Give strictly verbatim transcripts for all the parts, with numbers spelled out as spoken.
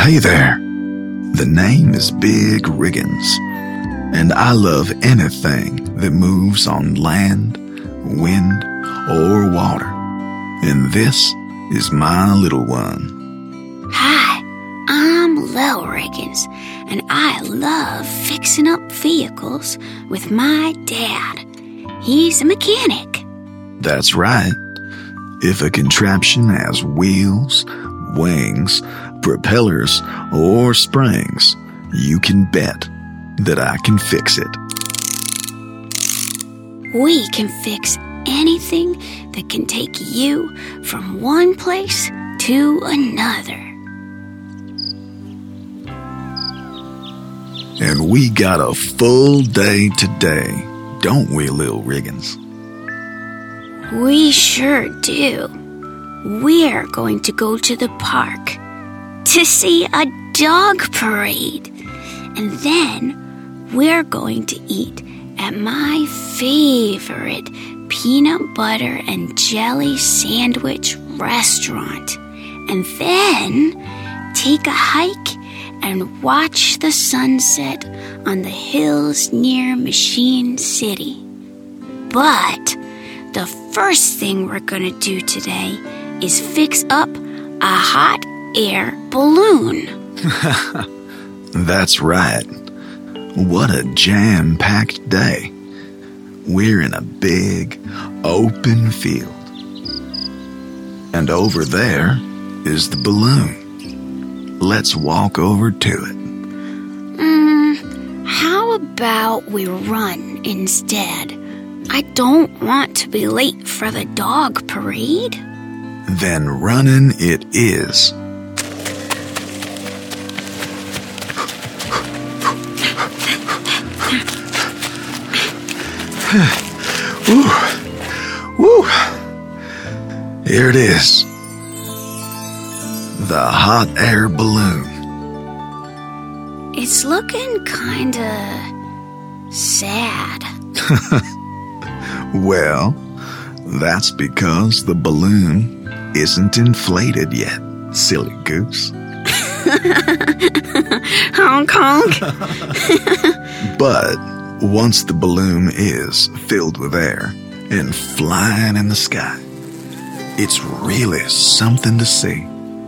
Hey there. The name is Big Riggins, and I love anything that moves on land, wind, or water. And this is my little one. Hi, I'm Lil Riggins, and I love fixing up vehicles with my dad. He's a mechanic. That's right. If a contraption has wheels, wings, propellers, or springs, you can bet that I can fix it. We can fix anything that can take you from one place to another. And we got a full day today, don't we, Lil Riggins? We sure do. We're going to go to the park to see a dog parade. And then we're going to eat at my favorite peanut butter and jelly sandwich restaurant. And then take a hike and watch the sunset on the hills near Machine City. But the first thing we're going to do today is fix up a hot air balloon. That's right. What a jam-packed day. We're in a big, open field. And over there is the balloon. Let's walk over to it. Mm, how about we run instead? I don't want to be late for the dog parade. Then running it is. Woo. Woo. Here it is. The hot air balloon. It's looking kinda sad. Well, that's because the balloon isn't inflated yet, silly goose. Honk honk. But once the balloon is filled with air and flying in the sky, it's really something to see.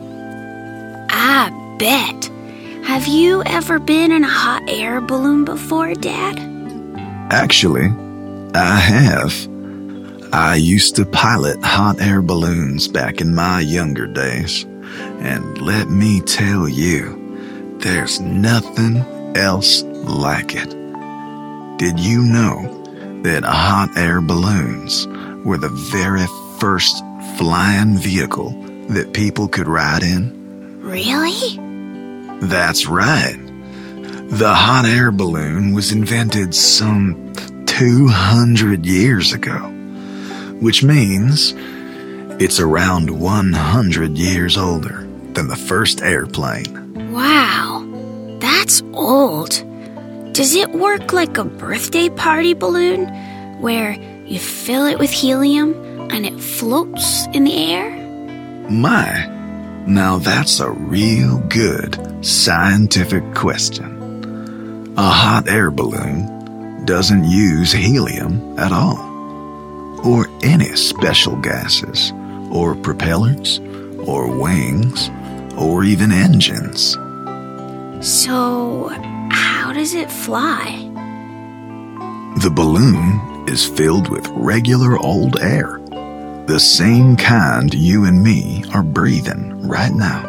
I bet. Have you ever been in a hot air balloon before, Dad? Actually, I have. I used to pilot hot air balloons back in my younger days. And let me tell you, there's nothing else like it. Did you know that hot air balloons were the very first flying vehicle that people could ride in? Really? That's right. The hot air balloon was invented some two hundred years ago, which means it's around one hundred years older than the first airplane. Wow, that's old. Does it work like a birthday party balloon, where you fill it with helium and it floats in the air? My, now that's a real good scientific question. A hot air balloon doesn't use helium at all, or any special gases, or propellers, or wings, or even engines. So, how does it fly? The balloon is filled with regular old air, the same kind you and me are breathing right now.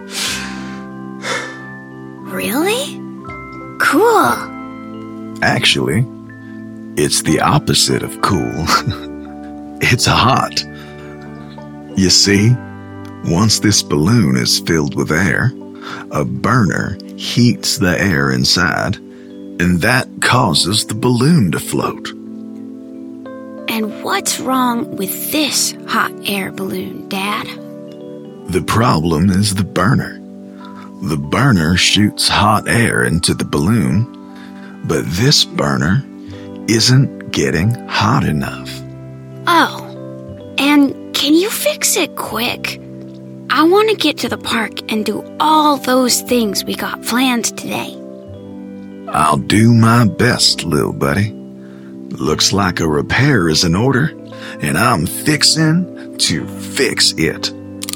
Really? Cool. Actually, it's the opposite of cool. It's hot. You see, once this balloon is filled with air, a burner heats the air inside, and that causes the balloon to float. And what's wrong with this hot air balloon, Dad? The problem is the burner. The burner shoots hot air into the balloon, but this burner isn't getting hot enough. Oh, and can you fix it quick? I want to get to the park and do all those things we got planned today. I'll do my best, little buddy. Looks like a repair is in order, and I'm fixin' to fix it.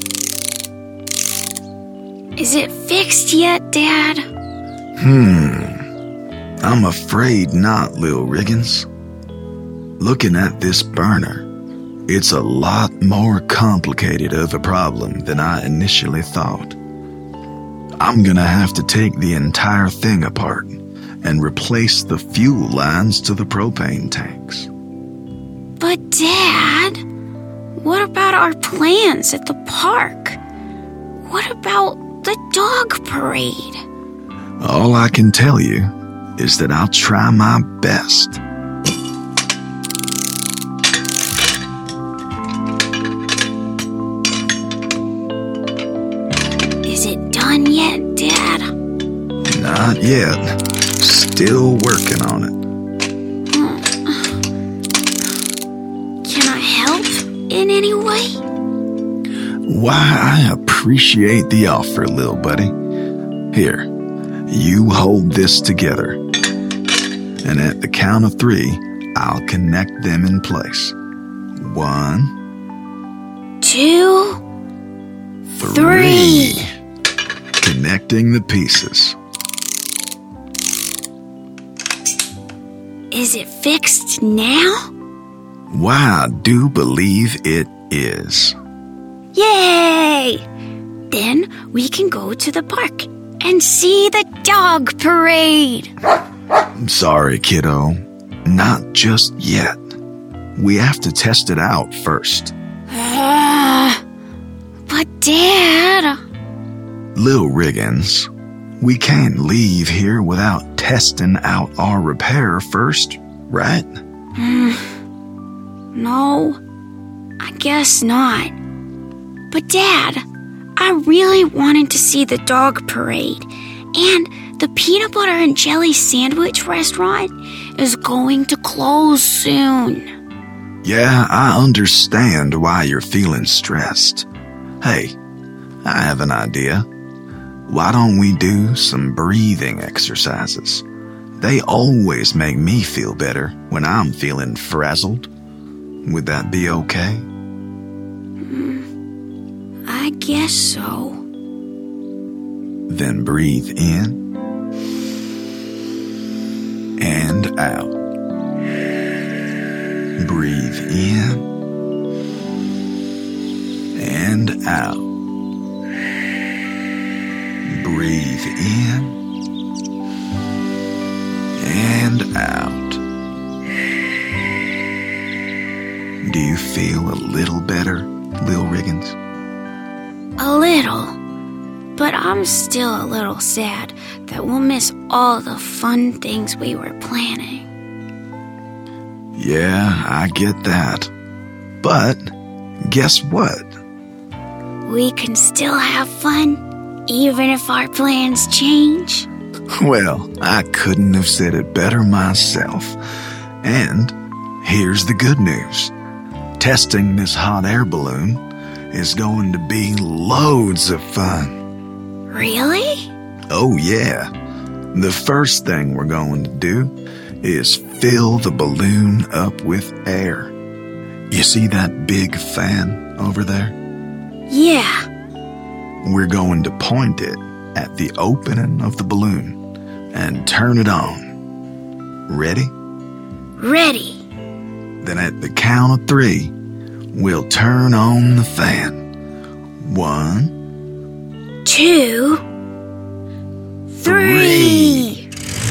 Is it fixed yet, Dad? Hmm. I'm afraid not, Lil Riggins. Looking at this burner, it's a lot more complicated of a problem than I initially thought. I'm gonna have to take the entire thing apart and replace the fuel lines to the propane tanks. But, Dad, what about our plans at the park? What about the dog parade? All I can tell you is that I'll try my best. Is it done yet, Dad? Not yet. Still working on it. Can I help in any way? Why, I appreciate the offer, little buddy. Here, you hold this together. And at the count of three, I'll connect them in place. One, Two, three. three. Connecting the pieces. Is it fixed now? Why, I do believe it is. Yay! Then we can go to the park and see the dog parade. I'm sorry, kiddo. Not just yet. We have to test it out first. Uh, but, Dad... Lil Riggins, we can't leave here without testing out our repair first, right? No, I guess not. But, Dad, I really wanted to see the dog parade, and the peanut butter and jelly sandwich restaurant is going to close soon. Yeah, I understand why you're feeling stressed. Hey, I have an idea. Why don't we do some breathing exercises? They always make me feel better when I'm feeling frazzled. Would that be okay? Mm, I guess so. Then breathe in and out. Breathe in and out. Breathe in and out. Do you feel a little better, Lil Riggins? A little. But I'm still a little sad that we'll miss all the fun things we were planning. Yeah, I get that. But guess what? We can still have fun, even if our plans change. Well, I couldn't have said it better myself. And here's the good news. Testing this hot air balloon is going to be loads of fun. Really? Oh, yeah. The first thing we're going to do is fill the balloon up with air. You see that big fan over there? Yeah. We're going to point it at the opening of the balloon and turn it on. Ready? Ready. Then at the count of three, we'll turn on the fan. One, two, three.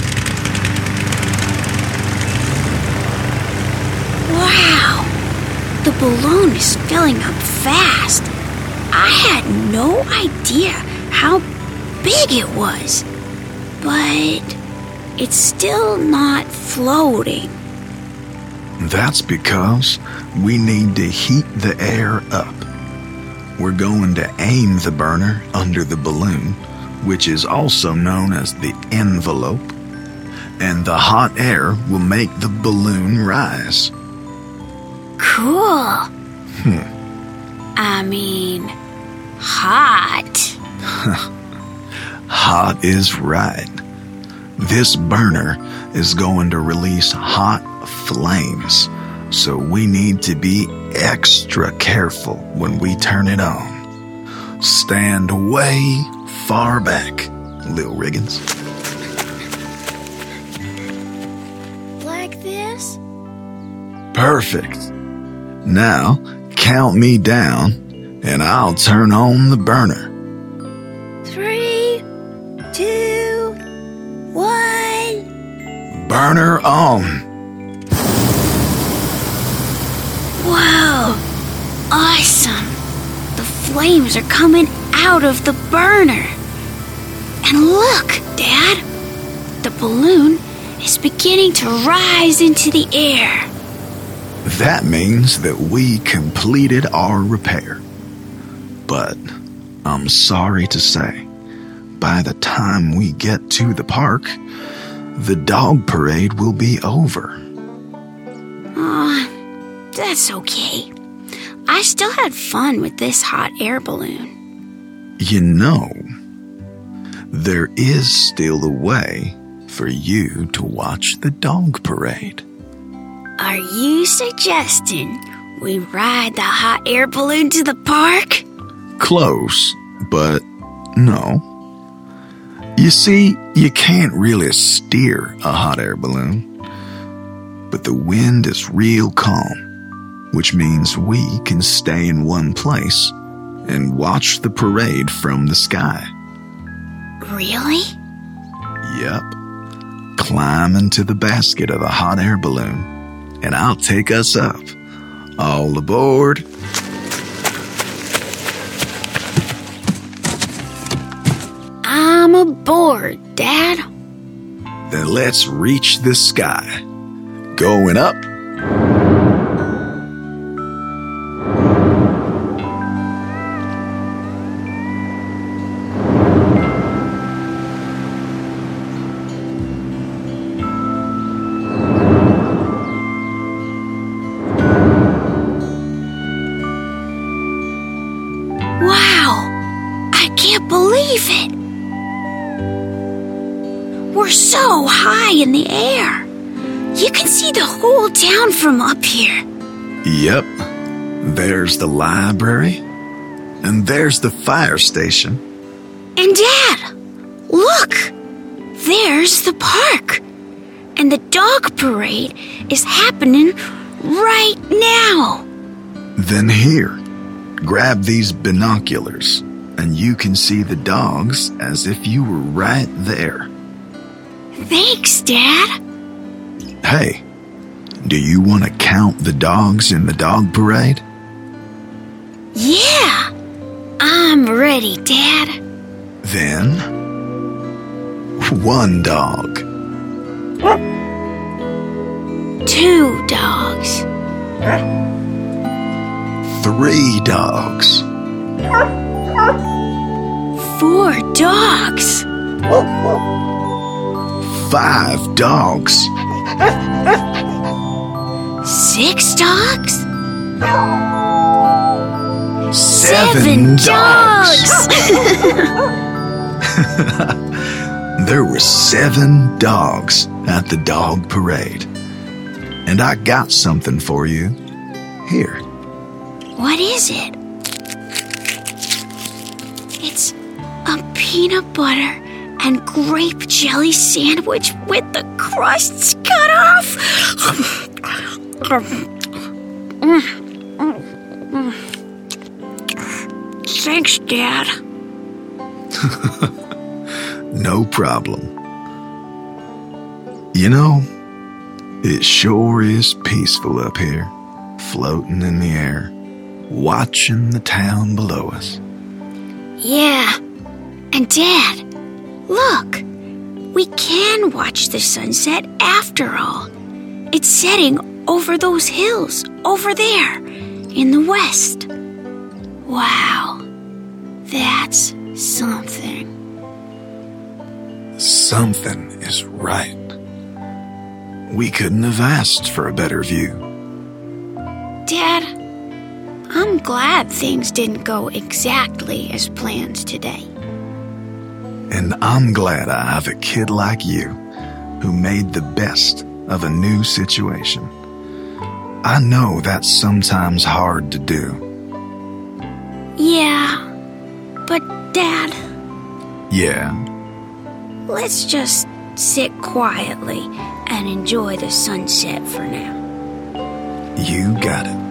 Wow, the balloon is filling up fast. I had no idea how big it was, but it's still not floating. That's because we need to heat the air up. We're going to aim the burner under the balloon, which is also known as the envelope, and the hot air will make the balloon rise. Cool. Hmm. I mean, Hot. Hot is right. This burner is going to release hot flames, so we need to be extra careful when we turn it on. Stand way far back, Lil Riggins. Like this? Perfect. Now, count me down, and I'll turn on the burner. Three, two, one. Burner on. Whoa! Awesome! The flames are coming out of the burner. And look, Dad! The balloon is beginning to rise into the air. That means that we completed our repair. But I'm sorry to say, by the time we get to the park, the dog parade will be over. Aw, that's okay. I still had fun with this hot air balloon. You know, there is still a way for you to watch the dog parade. Are you suggesting we ride the hot air balloon to the park? Close, but no. You see, you can't really steer a hot air balloon. But the wind is real calm, which means we can stay in one place and watch the parade from the sky. Really? Yep. Climb into the basket of the hot air balloon, and I'll take us up. All aboard. I'm aboard, Dad. Then let's reach the sky. Going up. Wow! I can't believe it! We're so high in the air. You can see the whole town from up here. Yep. There's the library. And there's the fire station. And Dad, look! There's the park. And the dog parade is happening right now. Then here, grab these binoculars, and you can see the dogs as if you were right there. Thanks, Dad. Hey, do you want to count the dogs in the dog parade? Yeah, I'm ready, Dad. Then, one dog. Two dogs. Three dogs. Four dogs. Five dogs. Six dogs. Seven, Seven dogs. dogs. There were seven dogs at the dog parade. And I got something for you. Here. What is it? It's a peanut butter and grape jelly sandwich with the crusts cut off. Thanks, Dad. No problem. You know, it sure is peaceful up here, floating in the air, watching the town below us. Yeah. And Dad, look. We can watch the sunset after all. It's setting over those hills over there in the west. Wow. That's something. Something is right. We couldn't have asked for a better view. Dad, I'm glad things didn't go exactly as planned today. And I'm glad I have a kid like you who made the best of a new situation. I know that's sometimes hard to do. Yeah, but Dad, Yeah, let's just sit quietly and enjoy the sunset for now. you got it.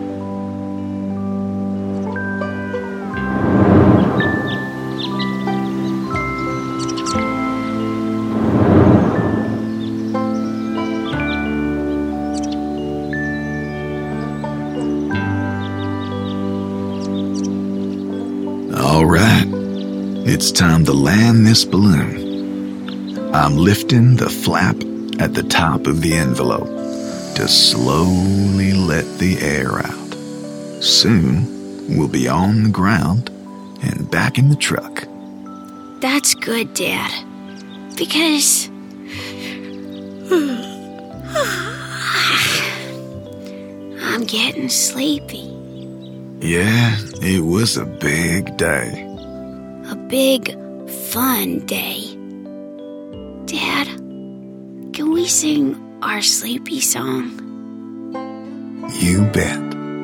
All right, it's time to land this balloon. I'm lifting the flap at the top of the envelope to slowly let the air out. Soon, we'll be on the ground and back in the truck. That's good, Dad, because I'm getting sleepy. Yeah, it was a big day. A big, fun day. Dad, can we sing our sleepy song? You bet.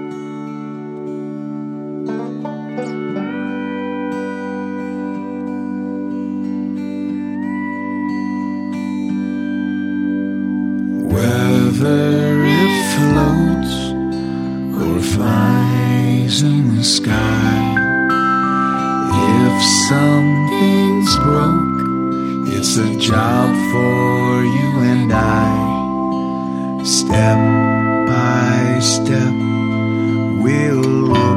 Whether it floats or flies in the sky, if something's broke, it's a job for you and I. Step by step, we'll